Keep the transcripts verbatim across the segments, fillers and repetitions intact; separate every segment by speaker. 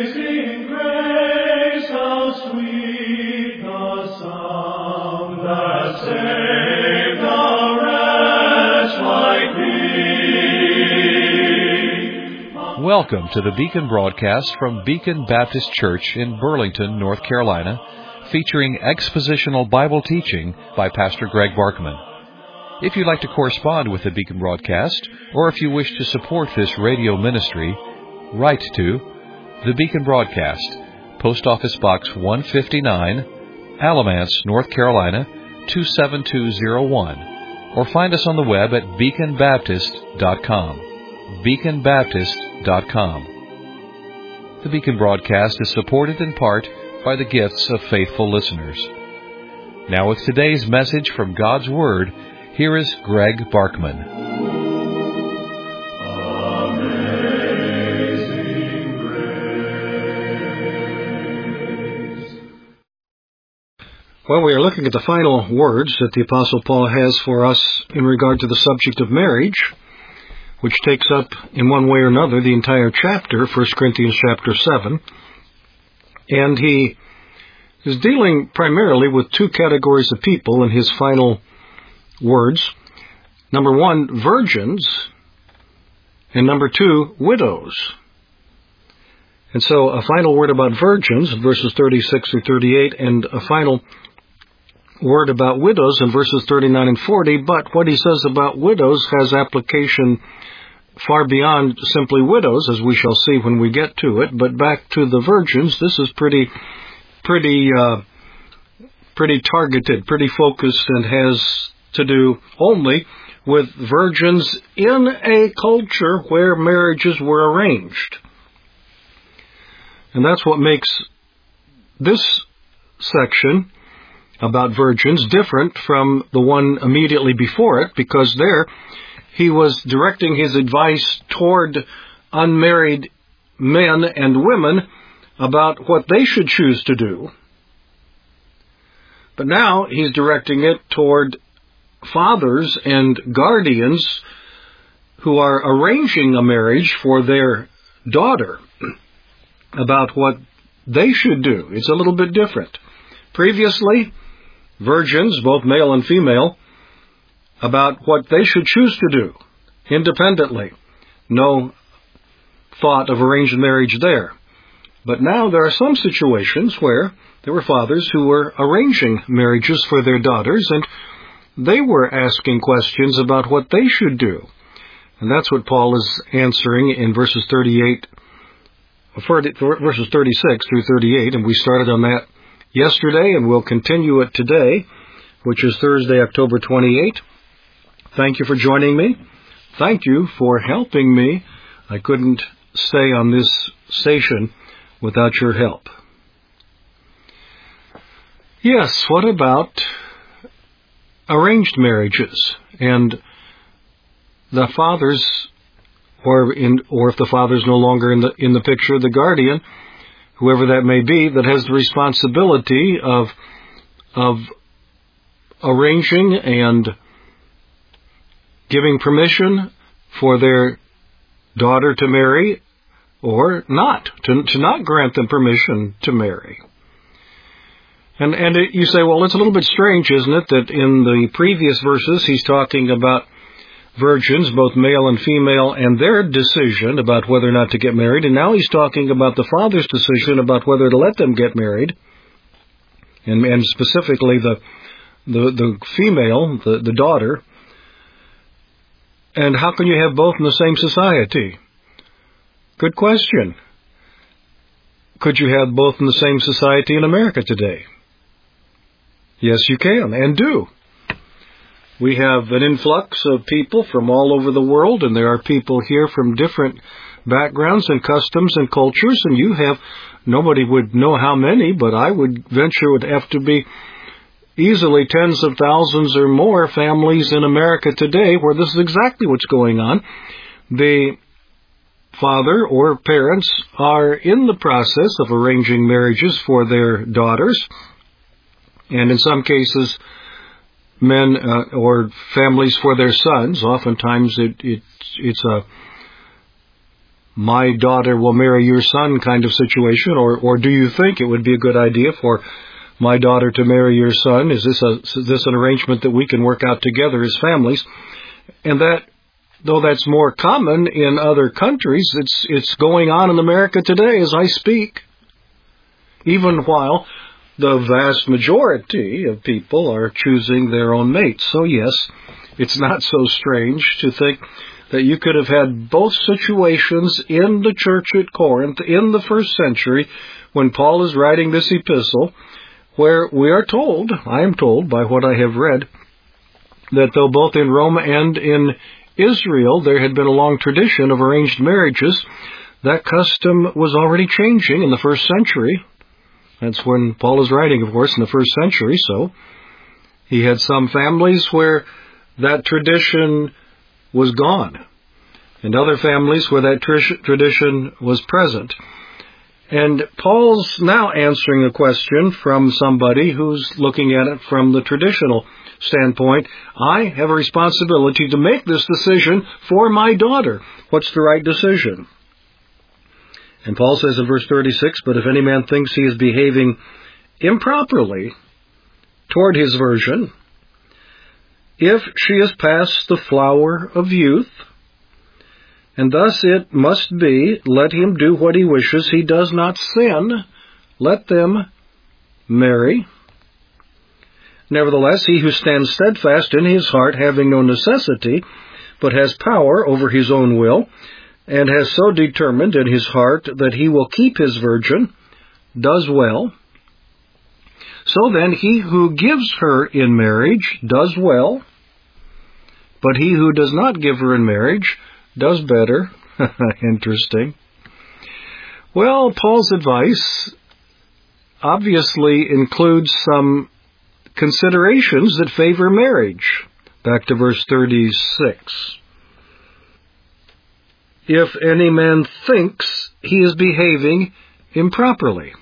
Speaker 1: Amazing grace, how sweet the sound that saved a wretch like me.
Speaker 2: Welcome to the Beacon broadcast from Beacon Baptist Church in Burlington, North Carolina, featuring expositional Bible teaching by Pastor Greg Barkman. If you'd like to correspond with the Beacon broadcast, or if you wish to support this radio ministry, write to the Beacon Broadcast, Post Office Box one fifty-nine, Alamance, North Carolina, two seven two zero one, or find us on the web at beacon baptist dot com. beacon baptist dot com. The Beacon broadcast is supported in part by the gifts of faithful listeners. Now with today's message from God's Word, here is Greg Barkman.
Speaker 3: Well, we are looking at the final words that the Apostle Paul has for us in regard to the subject of marriage, which takes up in one way or another the entire chapter, First Corinthians chapter seven. And he is dealing primarily with two categories of people in his final words. Number one, virgins, and number two, widows. And so a final word about virgins in verses thirty-six through thirty-eight, and a final word about widows in verses thirty-nine and forty, but what he says about widows has application far beyond simply widows, as we shall see when we get to it. But back to the virgins, this is pretty, pretty, uh, pretty targeted, pretty focused, and has to do only with virgins in a culture where marriages were arranged. And that's what makes this section about virgins different from the one immediately before it, because there he was directing his advice toward unmarried men and women about what they should choose to do. But now he's directing it toward fathers and guardians who are arranging a marriage for their daughter about what they should do. It's a little bit different. Previously, virgins, both male and female, about what they should choose to do independently. No thought of arranged marriage there. But now there are some situations where there were fathers who were arranging marriages for their daughters, and they were asking questions about what they should do. And that's what Paul is answering in verses thirty-eight, verses thirty-six through thirty-eight, and we started on that yesterday, and we'll continue it today, which is Thursday, October twenty-eighth. Thank you for joining me. Thank you for helping me. I couldn't stay on this station without your help. Yes, what about arranged marriages? And the fathers, or in, or if the father's no longer in the in the picture, the guardian, whoever that may be, that has the responsibility of of arranging and giving permission for their daughter to marry, or not, to, to not grant them permission to marry. And and it, you say, well, it's a little bit strange, isn't it, that in the previous verses he's talking about virgins, both male and female, and their decision about whether or not to get married, and now he's talking about the father's decision about whether to let them get married, and, and specifically the the, the female, the, the daughter. And how can you have both in the same society? Good question. Could you have both in the same society in America today? Yes, you can, and do. We have an influx of people from all over the world, and there are people here from different backgrounds and customs and cultures, and you have, nobody would know how many, but I would venture it would have to be easily tens of thousands or more families in America today where this is exactly what's going on. The father or parents are in the process of arranging marriages for their daughters, and in some cases, men uh, or families for their sons. Oftentimes it, it it's a my daughter will marry your son kind of situation, or, or do you think it would be a good idea for my daughter to marry your son? Is this a, is this an arrangement that we can work out together as families? And that, though that's more common in other countries, it's, it's going on in America today as I speak. Even while the vast majority of people are choosing their own mates. So yes, it's not so strange to think that you could have had both situations in the church at Corinth in the first century when Paul is writing this epistle, where we are told, I am told by what I have read, that though both in Rome and in Israel there had been a long tradition of arranged marriages, that custom was already changing in the first century. That's when Paul is writing, of course, in the first century, so he had some families where that tradition was gone, and other families where that tr- tradition was present. And Paul's now answering a question from somebody who's looking at it from the traditional standpoint. I have a responsibility to make this decision for my daughter. What's the right decision? And Paul says in verse thirty-six, but if any man thinks he is behaving improperly toward his virgin, if she is past the flower of youth, and thus it must be, let him do what he wishes, he does not sin, let them marry. Nevertheless, he who stands steadfast in his heart, having no necessity, but has power over his own will, and has so determined in his heart that he will keep his virgin, does well. So then, he who gives her in marriage does well, but he who does not give her in marriage does better. Interesting. Well, Paul's advice obviously includes some considerations that favor marriage. Back to verse thirty-six. If any man thinks he is behaving improperly.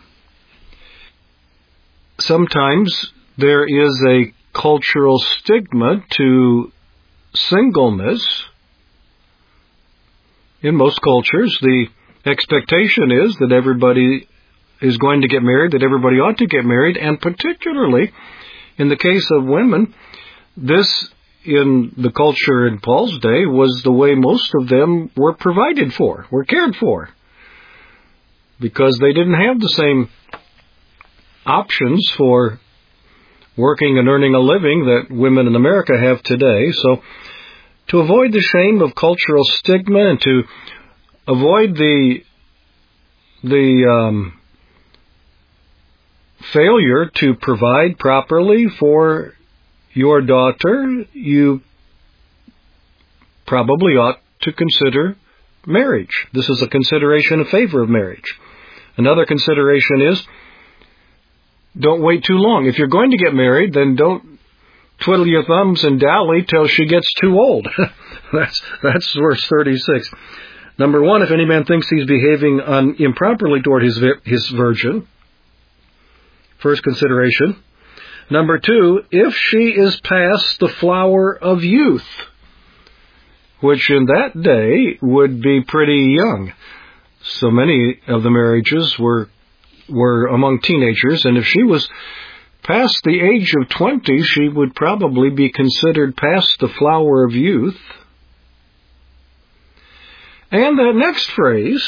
Speaker 3: Sometimes there is a cultural stigma to singleness. In most cultures, the expectation is that everybody is going to get married, that everybody ought to get married, and particularly in the case of women, this in the culture in Paul's day was the way most of them were provided for, were cared for, because they didn't have the same options for working and earning a living that women in America have today. So to avoid the shame of cultural stigma and to avoid the the um, failure to provide properly for your daughter, you probably ought to consider marriage. This is a consideration in favor of marriage. Another consideration is, don't wait too long. If you're going to get married, then don't twiddle your thumbs and dally till she gets too old. that's that's verse thirty-six. Number one, if any man thinks he's behaving un, improperly toward his his virgin, first consideration. Number two, if she is past the flower of youth, which in that day would be pretty young. So many of the marriages were were among teenagers, and if she was past the age of twenty, she would probably be considered past the flower of youth. And that next phrase,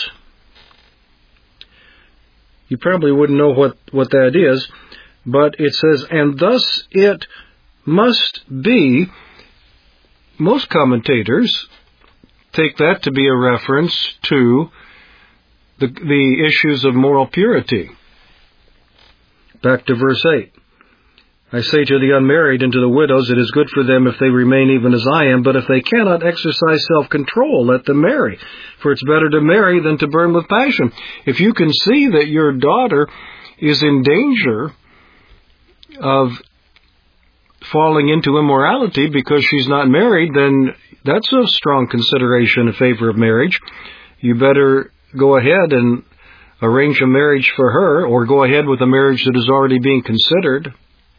Speaker 3: you probably wouldn't know what, what that is, but it says, and thus it must be. Most commentators take that to be a reference to the, the issues of moral purity. Back to verse eight. I say to the unmarried and to the widows, it is good for them if they remain even as I am, but if they cannot exercise self-control, let them marry. For it's better to marry than to burn with passion. If you can see that your daughter is in danger of falling into immorality because she's not married, then that's a strong consideration in favor of marriage. You better go ahead and arrange a marriage for her, or go ahead with a marriage that is already being considered.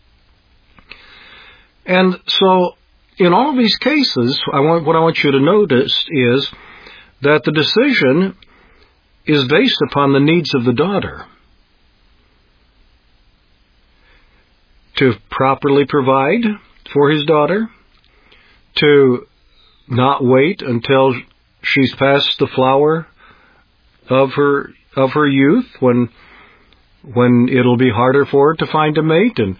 Speaker 3: And so, in all of these cases, I want, what I want you to notice is that the decision is based upon the needs of the daughter. To properly provide for his daughter, to not wait until she's past the flower of her of her youth, when when it'll be harder for her to find a mate, and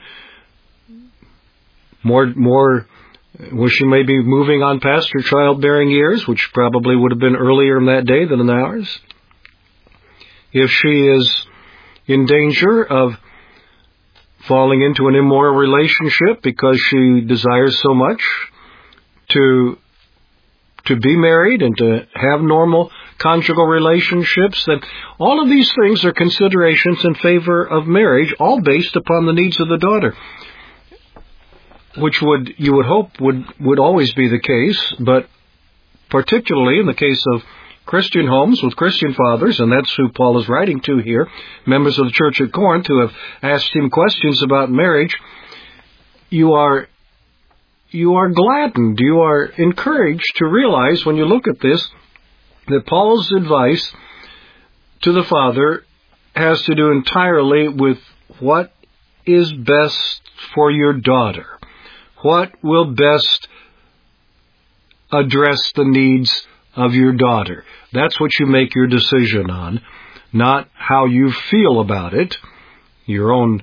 Speaker 3: more more when she may be moving on past her childbearing years, which probably would have been earlier in that day than in ours. If she is in danger of falling into an immoral relationship because she desires so much to to be married and to have normal conjugal relationships, then all of these things are considerations in favor of marriage, all based upon the needs of the daughter, which would you would hope would, would always be the case, but particularly in the case of Christian homes with Christian fathers, and that's who Paul is writing to here, members of the church at Corinth who have asked him questions about marriage, you are you are gladdened, you are encouraged to realize when you look at this that Paul's advice to the father has to do entirely with what is best for your daughter, what will best address the needs of your daughter. That's what you make your decision on, not how you feel about it, your own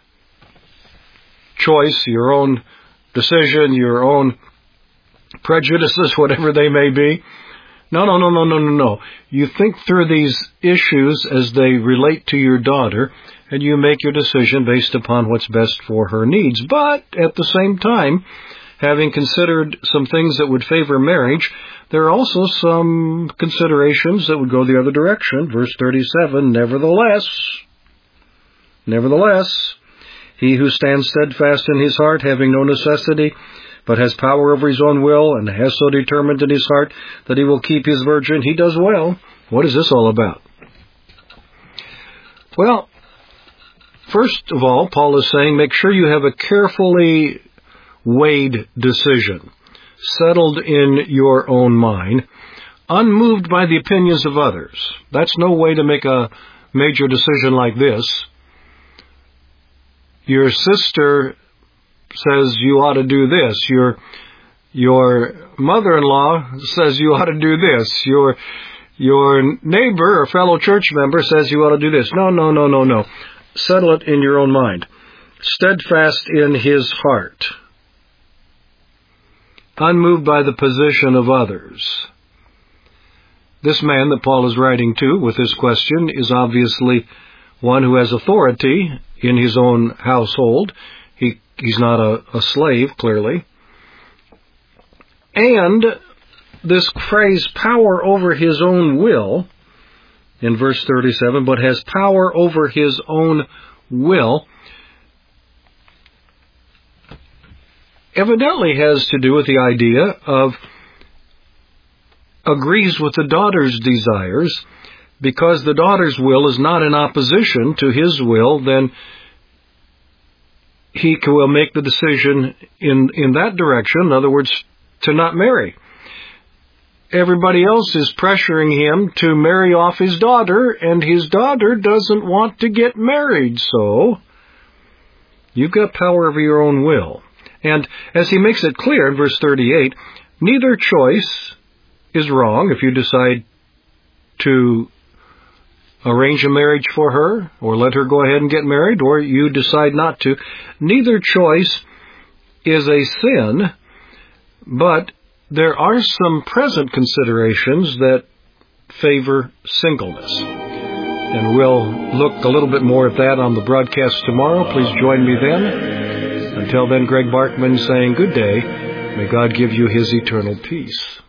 Speaker 3: choice, your own decision, your own prejudices, whatever they may be. No, no, no, no, no, no, no. You think through these issues as they relate to your daughter, and you make your decision based upon what's best for her needs. But at the same time, having considered some things that would favor marriage, there are also some considerations that would go the other direction. Verse thirty-seven, nevertheless, nevertheless, he who stands steadfast in his heart, having no necessity, but has power over his own will, and has so determined in his heart that he will keep his virgin, he does well. What is this all about? Well, first of all, Paul is saying, make sure you have a carefully weighed decision, settled in your own mind, unmoved by the opinions of others. That's no way to make a major decision like this. Your sister says you ought to do this. Your your mother-in-law says you ought to do this. Your your neighbor or fellow church member says you ought to do this. No, no, no, no, no. Settle it in your own mind. Steadfast in his heart. Unmoved by the position of others. This man that Paul is writing to with this question is obviously one who has authority in his own household. He he's not a, a slave, clearly. And this phrase, power over his own will, in verse thirty-seven, but has power over his own will, evidently has to do with the idea of agrees with the daughter's desires. Because the daughter's will is not in opposition to his will, then he will make the decision in, in that direction, in other words, to not marry. Everybody else is pressuring him to marry off his daughter, and his daughter doesn't want to get married, so you've got power over your own will. And as he makes it clear in verse thirty-eight, neither choice is wrong if you decide to arrange a marriage for her, or let her go ahead and get married, or you decide not to. Neither choice is a sin, but there are some present considerations that favor singleness. And we'll look a little bit more at that on the broadcast tomorrow. Please join me then. Until then, Greg Barkman saying good day. May God give you his eternal peace.